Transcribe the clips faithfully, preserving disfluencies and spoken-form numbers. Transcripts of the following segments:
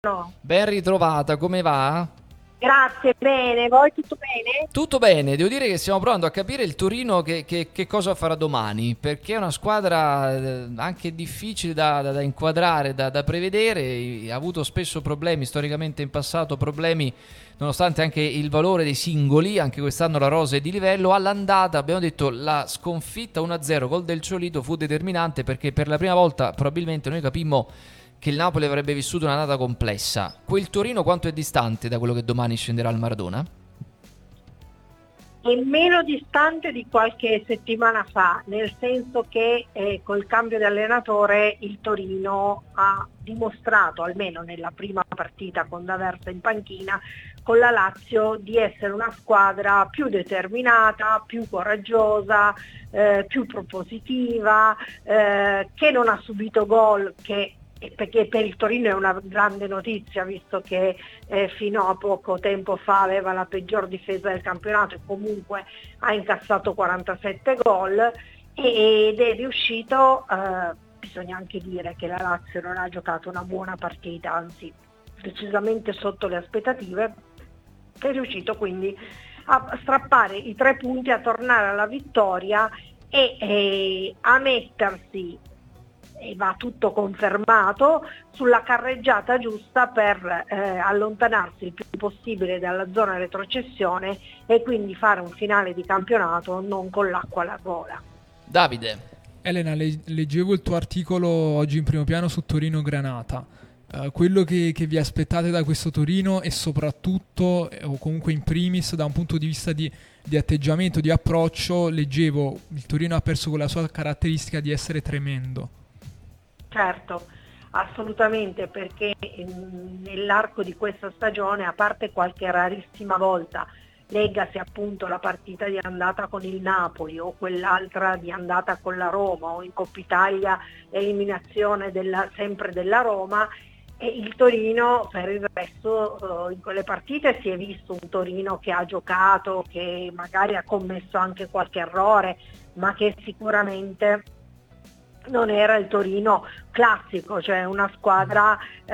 No. Ben ritrovata, come va? Grazie, bene. Voi tutto bene? Tutto bene, devo dire che stiamo provando a capire il Torino che, che- che cosa farà domani, perché è una squadra eh, anche difficile da, da- da inquadrare, da, da prevedere, ha avuto spesso problemi, storicamente in passato problemi, nonostante anche il valore dei singoli, anche quest'anno la rosa è di livello. All'andata abbiamo detto la sconfitta uno a zero gol del Ciolito fu determinante perché per la prima volta probabilmente noi capimmo che il Napoli avrebbe vissuto una data complessa. Quel Torino quanto è distante da quello che domani scenderà al Maradona? È meno distante di qualche settimana fa, nel senso che eh, col cambio di allenatore il Torino ha dimostrato, almeno nella prima partita con D'Aversa in panchina, con la Lazio di essere una squadra più determinata, più coraggiosa, eh, più propositiva, eh, che non ha subito gol, che e perché per il Torino è una grande notizia, visto che eh, fino a poco tempo fa aveva la peggior difesa del campionato e comunque ha incassato quarantasette gol ed è riuscito, eh, bisogna anche dire che la Lazio non ha giocato una buona partita, anzi decisamente sotto le aspettative, è riuscito quindi a strappare i tre punti, a tornare alla vittoria e eh, a mettersi, e va tutto confermato, sulla carreggiata giusta per eh, allontanarsi il più possibile dalla zona retrocessione e quindi fare un finale di campionato non con l'acqua alla gola. Davide. Elena, le- leggevo il tuo articolo oggi in primo piano su Torino Granata. Eh, quello che, che vi aspettate da questo Torino e soprattutto, eh, o comunque in primis, da un punto di vista di, di atteggiamento, di approccio, leggevo il Torino ha perso quella sua caratteristica di essere tremendo. Certo, assolutamente, perché ehm, nell'arco di questa stagione, a parte qualche rarissima volta, leggasi appunto la partita di andata con il Napoli o quell'altra di andata con la Roma o in Coppa Italia eliminazione della, sempre della Roma, e il Torino per il resto eh, in quelle partite si è visto un Torino che ha giocato, che magari ha commesso anche qualche errore, ma che sicuramente non era il Torino classico, cioè una squadra eh,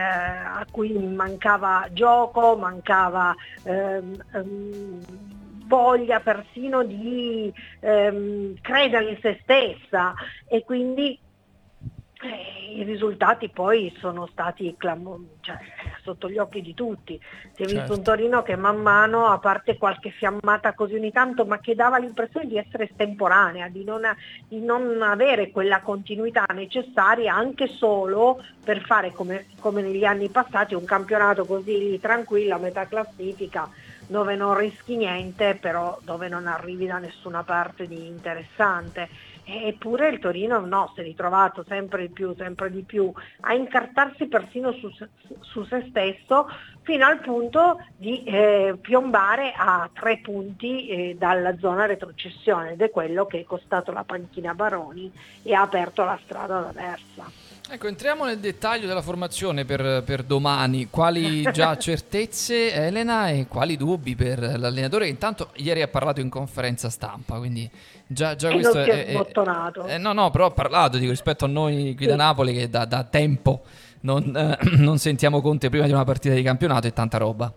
a cui mancava gioco, mancava ehm, ehm, voglia persino di ehm, credere in se stessa, e quindi eh, i risultati poi sono stati clam- cioè, sotto gli occhi di tutti. Si è visto un Certo. Torino che man mano, a parte qualche fiammata così ogni tanto, ma che dava l'impressione di essere estemporanea, di non, di non avere quella continuità necessaria anche solo per fare come, come negli anni passati un campionato così tranquillo a metà classifica, dove non rischi niente, però dove non arrivi da nessuna parte di interessante. Eppure il Torino no, si è ritrovato sempre di più, sempre di più a incartarsi persino su, se- su se stesso, fino al punto di eh, piombare a tre punti eh, dalla zona retrocessione, ed è quello che è costato la panchina Baroni e ha aperto la strada ad Aversa. Ecco, entriamo nel dettaglio della formazione per, per domani. Quali già certezze, Elena, e quali dubbi per l'allenatore che intanto ieri ha parlato in conferenza stampa, quindi già, già E questo non è, si è è- sbottonato. è- no, no, però ha parlato, dico, rispetto a noi qui da Sì. Napoli che da, da tempo non, eh, non sentiamo Conte prima di una partita di campionato e tanta roba.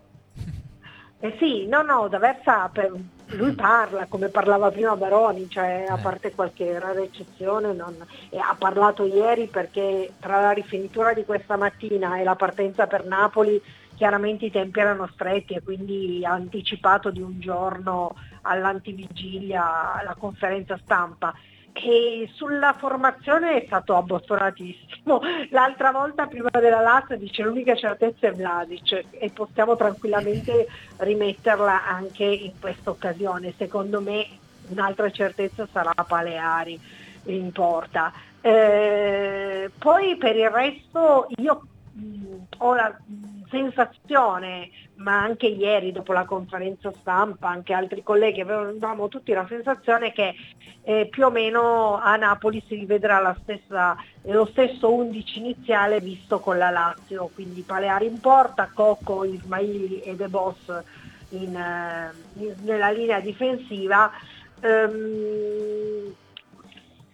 Eh sì, no, no, D'Aversa per- lui parla come parlava prima Baroni, cioè a Eh. parte qualche rara eccezione, non- e ha parlato ieri perché tra la rifinitura di questa mattina e la partenza per Napoli chiaramente i tempi erano stretti e quindi ha anticipato di un giorno all'antivigilia la conferenza stampa. E sulla formazione è stato abbottonatissimo. L'altra volta prima della Lazio dice l'unica certezza è Vlasic e possiamo tranquillamente rimetterla anche in questa occasione. Secondo me un'altra certezza sarà Paleari in porta. Eh, poi per il resto io mh, ho la mh, sensazione, ma anche ieri dopo la conferenza stampa, anche altri colleghi avevamo tutti la sensazione che eh, più o meno a Napoli si rivedrà la stessa, lo stesso undici iniziale visto con la Lazio, quindi Paleari in porta, Cocco, Ismaili e De Boss in, eh, in- nella linea difensiva. Ehm,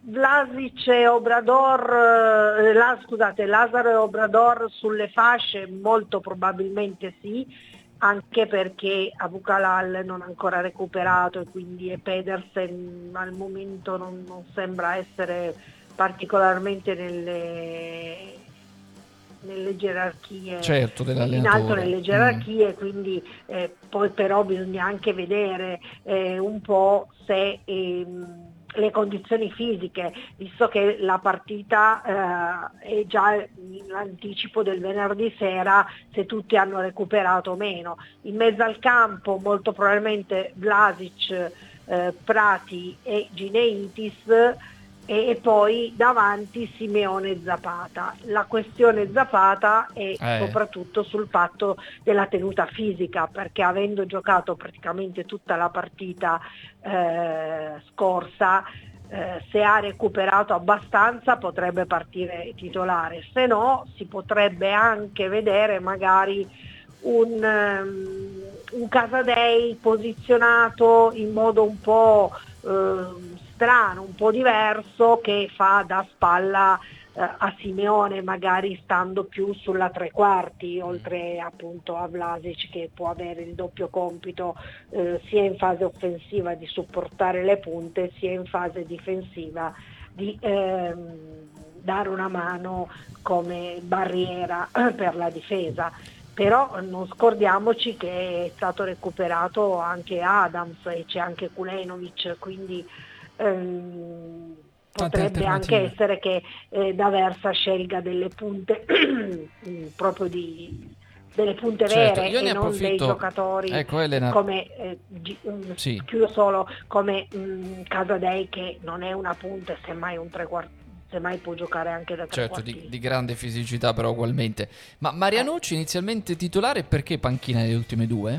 Vlasic e Obrador, eh, la, scusate, Lazzaro e Obrador sulle fasce molto probabilmente sì, anche perché Abukalal non ha ancora recuperato e quindi e Pedersen al momento non, non sembra essere particolarmente nelle, nelle gerarchie, certo, in alto nelle gerarchie, mm. quindi eh, poi però bisogna anche vedere eh, un po' se ehm, le condizioni fisiche, visto che la partita eh, è già in anticipo del venerdì sera, se tutti hanno recuperato o meno. In mezzo al campo molto probabilmente Vlasic, eh, Prati e Gineitis, e, e poi davanti Simeone e Zapata. La questione Zapata è eh. soprattutto sul fatto della tenuta fisica, perché avendo giocato praticamente tutta la partita eh, scorsa, eh, se ha recuperato abbastanza potrebbe partire titolare, se no si potrebbe anche vedere magari un, um, un Casadei posizionato in modo un po' eh, strano, un po' diverso, che fa da spalla eh, a Simeone, magari stando più sulla tre quarti, oltre appunto a Vlasic, che può avere il doppio compito eh, sia in fase offensiva di supportare le punte, sia in fase difensiva di ehm, dare una mano come barriera per la difesa. Però non scordiamoci che è stato recuperato anche Adams e c'è anche Kulenovic, quindi ehm, potrebbe anche essere che eh, D'Aversa scelga delle punte proprio di delle punte certo, vere e non dei giocatori, ecco, come eh, gi- sì. chiudo solo come mh, Casadei, che non è una punta, semmai un tre quarti, semmai può giocare anche da tre certo, di, di grande fisicità però ugualmente. Ma Marianucci eh. inizialmente titolare, perché panchina nelle ultime due?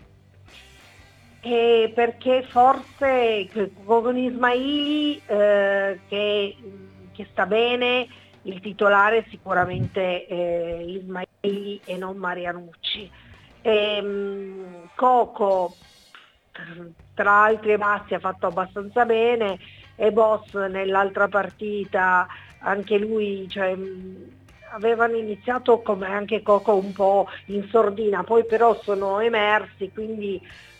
Eh, perché forse con Ismaili eh, che, che sta bene, il titolare sicuramente eh, Ismaili e non Marianucci. Ehm, Coco tra alti e bassi ha fatto abbastanza bene, e Boss nell'altra partita anche lui, cioè, avevano iniziato come anche Coco un po' in sordina, poi però sono emersi, quindi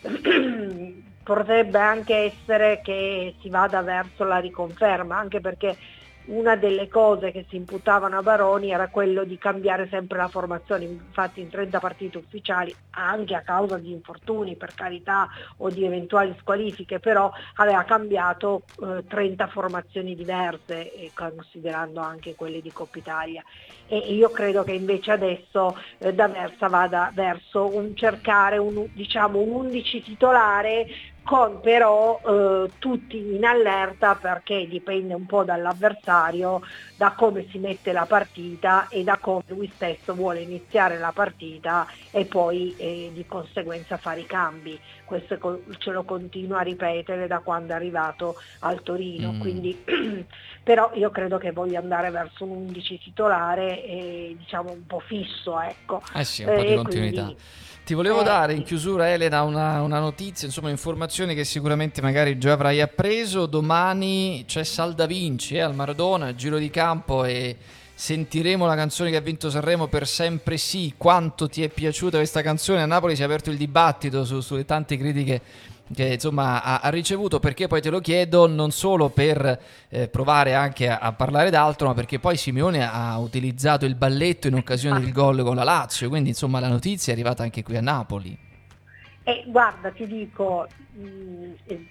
potrebbe anche essere che si vada verso la riconferma, anche perché una delle cose che si imputavano a Baroni era quello di cambiare sempre la formazione. Infatti in trenta partite ufficiali, anche a causa di infortuni per carità o di eventuali squalifiche, però aveva cambiato eh, trenta formazioni diverse, eh, considerando anche quelle di Coppa Italia, e io credo che invece adesso eh, D'Aversa vada verso un cercare un, diciamo, un undici titolare, con però eh, tutti in allerta, perché dipende un po' dall'avversario, da come si mette la partita e da come lui stesso vuole iniziare la partita e poi eh, di conseguenza fare i cambi. Questo ce lo continua a ripetere da quando è arrivato al Torino, mm. quindi però io credo che voglia andare verso un undici titolare e diciamo un po' fisso, ecco. Eh sì, un po' di eh, continuità. Quindi, Ti volevo eh, dare in chiusura, Elena, una, una notizia, insomma, informazioni che sicuramente magari già avrai appreso. Domani c'è Salda Vinci eh, al Maradona, Giro di Campo, e sentiremo la canzone che ha vinto Sanremo, Per sempre sì. Quanto ti è piaciuta questa canzone? A Napoli si è aperto il dibattito su, sulle tante critiche che insomma ha, ha ricevuto, perché poi te lo chiedo non solo per eh, provare anche a, a parlare d'altro, ma perché poi Simeone ha utilizzato il balletto in occasione del gol con la Lazio, quindi insomma la notizia è arrivata anche qui a Napoli. Eh, guarda, ti dico, mh,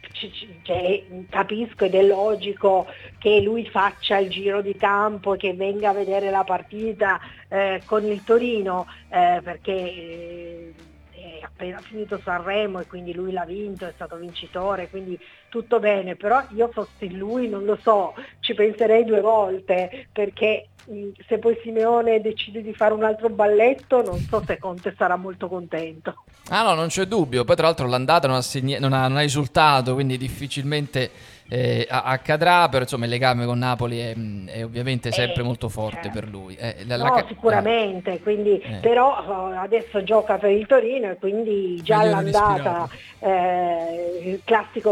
cioè, capisco ed è logico che lui faccia il giro di campo e che venga a vedere la partita eh, con il Torino, eh, perché eh, è appena finito Sanremo e quindi lui l'ha vinto, è stato vincitore, quindi tutto bene, però io fossi lui non lo so, ci penserei due volte, perché mh, se poi Simeone decide di fare un altro balletto non so se Conte sarà molto contento. Ah no, non c'è dubbio, poi tra l'altro l'andata non ha, segna- non ha, non ha risultato, quindi difficilmente eh, accadrà, però insomma il legame con Napoli è, è ovviamente sempre eh, molto forte eh. per lui. Eh, la, no, la... sicuramente, quindi, eh. però adesso gioca per il Torino e quindi già Milione l'andata, eh, il classico gol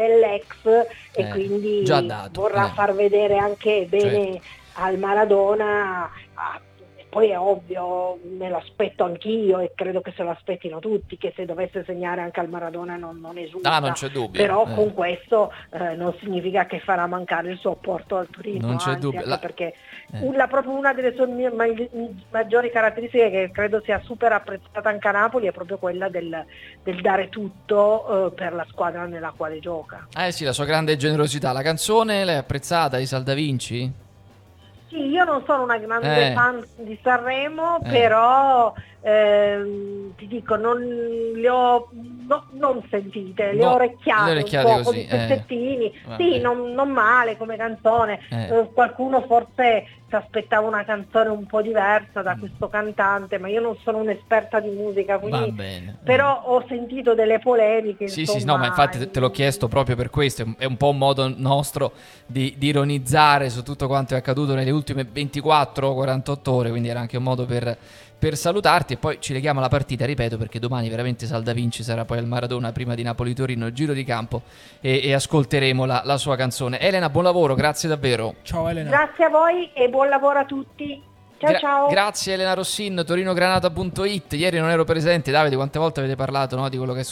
dell'ex e Eh, quindi già dato, vorrà eh. far vedere anche bene Certo. al Maradona. Ah, poi è ovvio, me lo aspetto anch'io e credo che se lo aspettino tutti, che se dovesse segnare anche al Maradona non, non esulta. Ah, non c'è dubbio. Però eh. con questo eh, non significa che farà mancare il suo apporto al Torino, Non c'è anzi, dubbio. anche La- perché eh. una, proprio una delle sue mi- ma- maggiori caratteristiche, che credo sia super apprezzata anche a Napoli, è proprio quella del, del dare tutto eh, per la squadra nella quale gioca. Eh sì, la sua grande generosità. La canzone l'hai apprezzata di Salda Vinci? Sì, io non sono una grande Eh. fan di Sanremo, Eh. però ehm, ti dico, non le ho no- non sentite, le No, ho orecchiate, le orecchiate un po' così, con i pezzettini. eh. Sì, Vabbè. non, non male come canzone. Eh. Eh, qualcuno forse si aspettava una canzone un po' diversa da Mm. questo cantante, ma io non sono un'esperta di musica, Va quindi bene. però ho sentito delle polemiche. Sì, insomma, sì, no, ma infatti te- te l'ho chiesto proprio per questo, è un- è un po' un modo nostro di, di ironizzare su tutto quanto è accaduto nelle ultime ventiquattro quarantotto ore, quindi era anche un modo per, per salutarti e poi ci leghiamo alla partita, ripeto, perché domani veramente Salda Vinci sarà poi al Maradona prima di Napoli-Torino, il giro di campo e, e ascolteremo la, la sua canzone. Elena, buon lavoro, grazie davvero. Ciao Elena. Grazie a voi e buon lavoro a tutti. Ciao Gra- ciao. Grazie Elena Rossin, torinogranata punto it. Ieri non ero presente, Davide, quante volte avete parlato, no, di quello che è